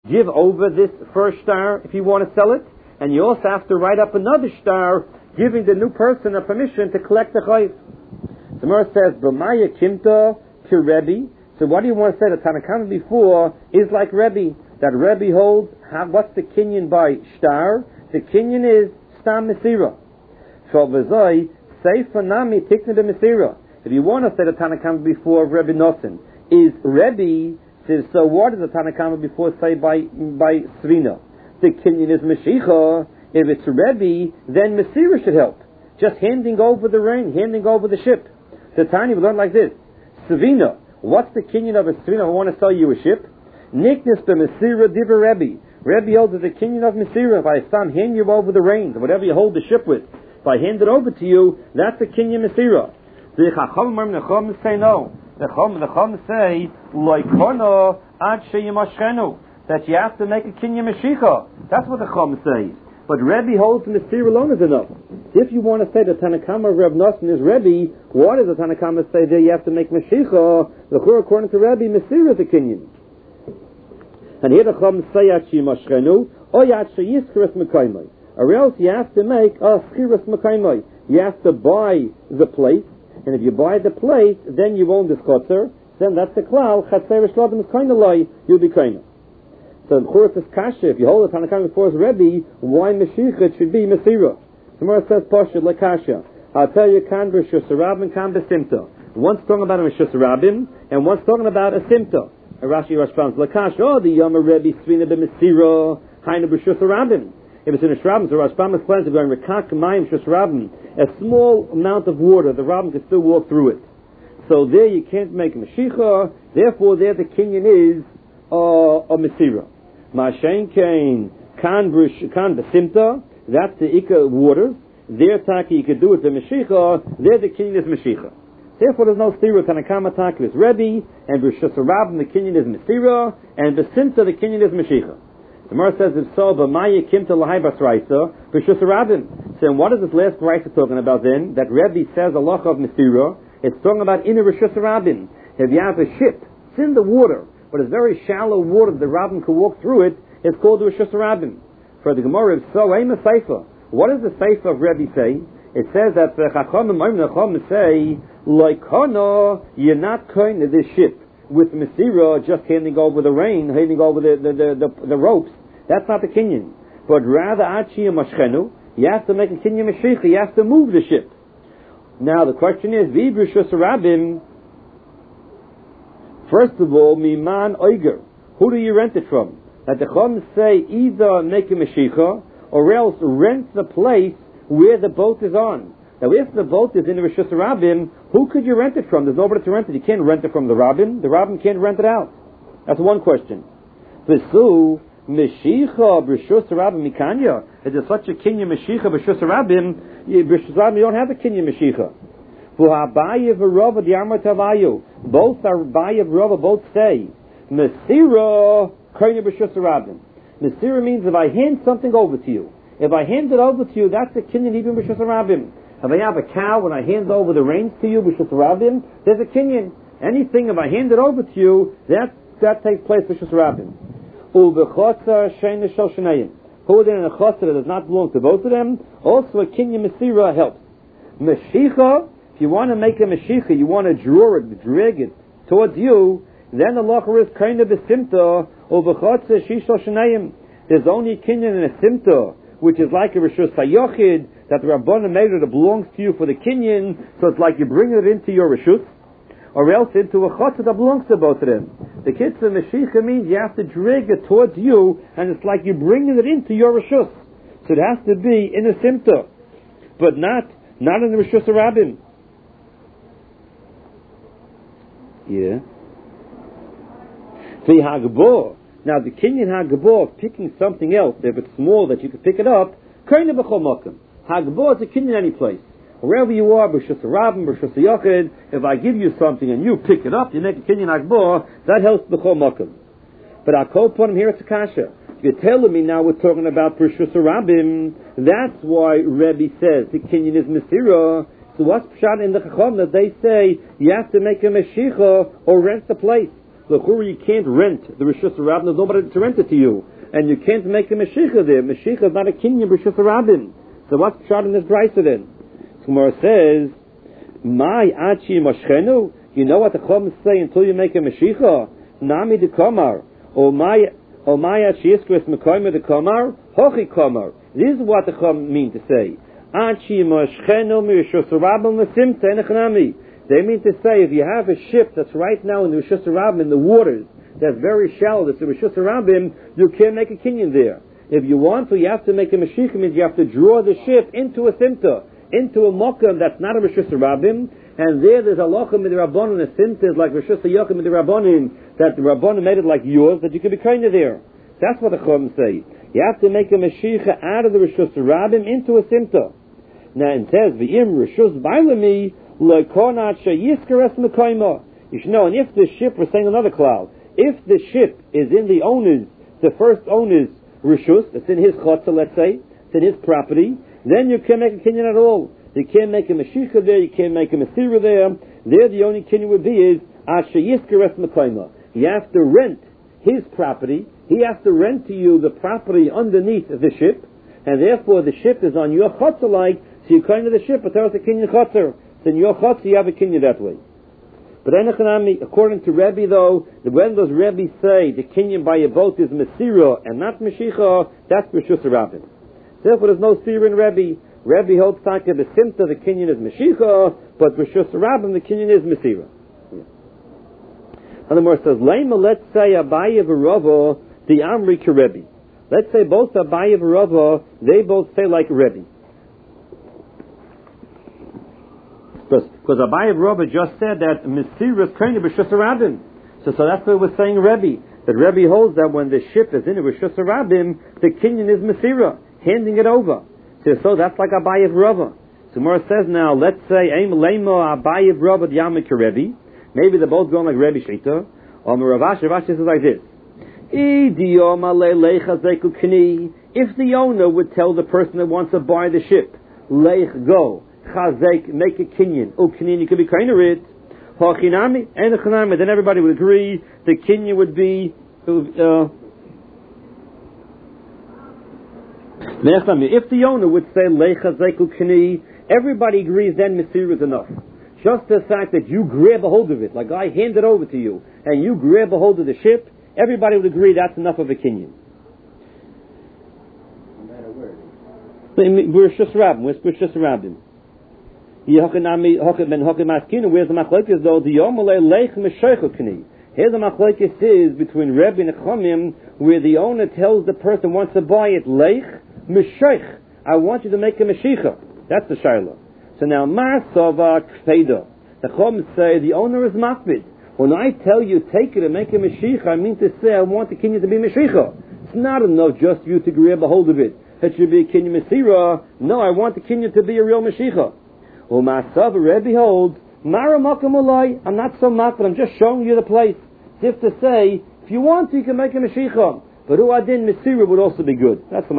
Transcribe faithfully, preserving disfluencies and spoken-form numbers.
give over this first star if you want to sell it, and you also have to write up another star giving the new person a permission to collect the chayv. The Gemara says, B'maya kimta to Rebbe. So what do you want to say? The Tanakama before is like Rebbe. That Rebbe holds, how, what's the kinyan by star? The kinyan is stam mesira. So v'zoi, seifa nami tikna de mesira. If you want to say the Tanakama before of Rebbe Nosson is Rebbe, says, so what does the Tanakama before say by by Srina? The kinyan is Meshicha. If it's Rebbe, then Mesira should help. Just handing over the rain, handing over the ship. The Tanya we learn like this. Savina, what's the kinyan of a Savina who want to sell you a ship? Niknis be Mesira diva Rebbe. Rebbe holds that the kinyan of Mesira, if I stand hand you over the reins, or whatever you hold the ship with, if I hand it over to you, that's the kinyan Mesira. The Chacham say no. The Chacham say, Loikono ad sheyimashchenu, that you have to make a kinyan Meshicha. That's what the Chacham says. But Rebbe holds the Mesira alone is enough. If you want to say the Tanakama of Reb Nosson is Rebbe, what does the Tanakama say there? You have to make Meshicha. The Chur, according to Rebbe, Mesira is a kinyan. And here the Chacham say at sheyimashchenu, or yat sheyiskiras mekaymai. Or else you have to make a schiras mekaymai. You have to buy the place. And if you buy the place, then you own this chotzer. Then that's the klal. Chatzer shlodim is kind of lie. You'll be kind of. So the Churus is kasha. If you hold the Tanakam before his Rebbe, why Meshicha should be Mesira? The Gemara says Pasha lekasha. I'll tell you, kan b'shus rabim, kan b'simta. One's talking about a b'shus rabim, and one's talking about a simta. And Rashi responds lekasha. Oh, the Yom Rebbe svina b'Mesira, hainu b'shus rabim. If it's in a shrabim, so Rashbam explains, if you're going rekak mayim shus rabim, a small amount of water, the rabim can still walk through it. So there you can't make Meshicha. Therefore, there the kinyan is uh, a Mesira. Ma'ashen kain kan kan b'simta. That's the ikka water. There taki you could do it the Meshicha. There the kinyan is Meshicha. Therefore, there's no stira. Tanakama taki is Rebbe, and b'shus rabim the kinyan is Mesira, and b'simta the kinyan is Meshicha. The Gemara says, if so, b'maya kimta l'hai basraisa b'shus rabim. So, what is this last brisa talking about then? That Rebbe says a loch of Mesira. It's talking about inner b'shus rabim. If you have a ship, it's in the water, but it's very shallow water, the rabbin can walk through it, it's called a Rishus Rabbim. For the Gemara, so aim a Seifa. What does the Seifa of Rebbe say? It says that the Chachamim, the Chachamim say, Loikono, you're not kind of this ship with Mesira just handing over the rain, handing over the, the, the, the, the ropes. That's not the kinyan. But rather, Achi Mashchenu, you have to make a kinyan Meshicha, you have to move the ship. Now the question is, V'ib Rishus Rabbim. First of all, Miman Oiger. Who do you rent it from? That the Chum say either make a Meshicha or else rent the place where the boat is on. Now if the boat is in the Rishus Rabbim, who could you rent it from? There's nobody to rent it. You can't rent it from the Rabbim. The Rabbim can't rent it out. That's one question. V'su Meshicha B'Rishus Rabbim Mikanya. Is there such a kinyan Meshicha B'Rishus Rabbim? B'Rishus Rabbim you don't have a kinyan Meshicha. Both are Bayev Rava, both say Mesira Koine B'Shus Rabbim. Mesira means if I hand something over to you, if I hand it over to you, that's a kinyan even B'Shus Rabbim. If I have a cow, when I hand over the reins to you B'Shus Rabbim, there's a kinyan. Anything if I hand it over to you, that that takes place B'Shus Rabbim. U'Bechotza Sheina Shel Shnayim. Who then in a chotzer that does not belong to both of them, also a kinyan Mesira helps. Meshicha. If you want to make a Meshicha, you want to draw it, drag it towards you, then the locher is kind of a simta, or v'chotze shishol shenayim. There's only a kinyan in a simta, which is like a Rishus HaYochid, that the Rabbanan made it, it belongs to you for the kinyan, so it's like you're bringing it into your Rishus, or else into a chotze that belongs to both of them. The kitzah Meshicha means you have to drag it towards you, and it's like you're bringing it into your Rishus. So it has to be in a simta, but not, not in the Rishus HaRabbim. Yeah. The Hagbor. Now the kinyan Hagbor of picking something else, if it's small that you can pick it up, kind of a chomokim. Hagbor is a kinyan any place. Wherever you are, B'Shus Rabbim, B'Shus Yochid, if I give you something and you pick it up, you make a kinyan Hagbor, that helps the chomokim. But I'll call upon him here at Takasha. You're telling me now we're talking about B'Shus Rabbim. That's why Rebbe says the kinyan is Mesira. So what's pshat in the Chacham that they say you have to make a Meshicha or rent the place? L'chura, you can't rent the Rishus Rabbim. There's nobody to rent it to you. And you can't make a Mashiach there. Mashiach is not a kinyan Rishus Rabbim. So what's shot in this brisa then? Gemara says, "My achi moshchenu." You know what the Chum say until you make a Mashiach? Nami de Komar, or my or my achi iskres mekoyme de Komar, hochi Komar. This is what the Chum mean to say. Achi moshchenu mirishus Rabbim lesimta enechnami. They mean to say, if you have a ship that's right now in the Rishus Rabbim in the waters, that's very shallow, that's the Rishus Rabbim, you can't make a kinyan there. If you want to, you have to make a Mashiach, means you have to draw the ship into a simta, into a mokum that's not a Rishus Rabbim, and there there's a lochem in the Rabbanon, a simta is like Rishus Yochim in the Rabbanim, that the Rabbanim made it like yours, that you can be kind of there. That's what the Chum say. You have to make a Mashiach out of the Rishus Rabbim into a simta. Now it says, V'im Rishus Bailami, Le'konat she'yizkeres mekoyma. You should know, and if the ship, we're saying another cloud, if the ship is in the owner's, the first owner's Rishus, it's in his chotza, let's say, it's in his property, then you can't make a kinyan at all. You can't make a Mashiach there, you can't make a Masira there. There the only kinyan would be is, Asher Yizkeres Mekoyma. You have to rent his property, he has to rent to you the property underneath the ship, and therefore the ship is on your chotza like, so you kind of the ship, but there's a kinyan chotzer. So in your chotza you have a kinyan that way. But according to Rebbe, though, when those Rebbe say the kinyan by a boat is Mesira and not Meshicha, that's Rishus Rabbim. Therefore, there's no Sira in Rebbe. Rebbe holds that the Simta, the kinyan is Meshicha, but Rishus Rabbim, the kinyan is Mesira. Yeah. And the more says, Lema, let's say Abaye v'Rava, the Amri ke Rebbe. Let's say both Abaye v'Rava, they both say like Rebbe. Because Abaye Rabba just said that Mesira is kind of Rishus Rabbim. So, so that's what we're saying, Rebbe. That Rebbe holds that when the ship is in a Rishus Rabbim, the kinyan is Mesira, handing it over. So, so that's like Abaye Rabba. So Mora says now, let's say, Aim Lemo Abaye Rabba Yamik Rebbe. Maybe they're both going like Rebbe Shita. Or Ravash, Ravash says like this. If the owner would tell the person that wants to buy the ship, Leich go. Chazek, make a kinyan. Oh, kinyan, you could be kind of it. Hachinami, and a chanami. Then everybody would agree the kinyan would be. Uh, if the owner would say lechazek ukni, everybody agrees. Then Mesira is enough. Just the fact that you grab a hold of it, like I hand it over to you, and you grab a hold of the ship, everybody would agree that's enough of a kinyan. No matter where. We're Rishus Rabbim. We're Rishus Rabbim. Where's the machlokes though? The Yomalei Leich Meshoichokni. Here the machlokes is between Rebbe and Chomim, where the owner tells the person wants to buy it Leich Meshoich. I want you to make a Meshicha. That's the Shaila. So now Masava Kfeda. The Chom say the owner is makbid. When I tell you take it and make a Meshicha, I mean to say I want the kinyan to be Meshicha. It's not enough just for you to grab a hold of it. It should be a kinyan Mesira. No, I want the kinyan to be a real Meshicha. Well, Masav Rebbe holds, Mara Makamulai, I'm not so mak, but I'm just showing you the place. As if to say, if you want to, you can make a Meshicha. But Uadin Mesira would also be good. That's the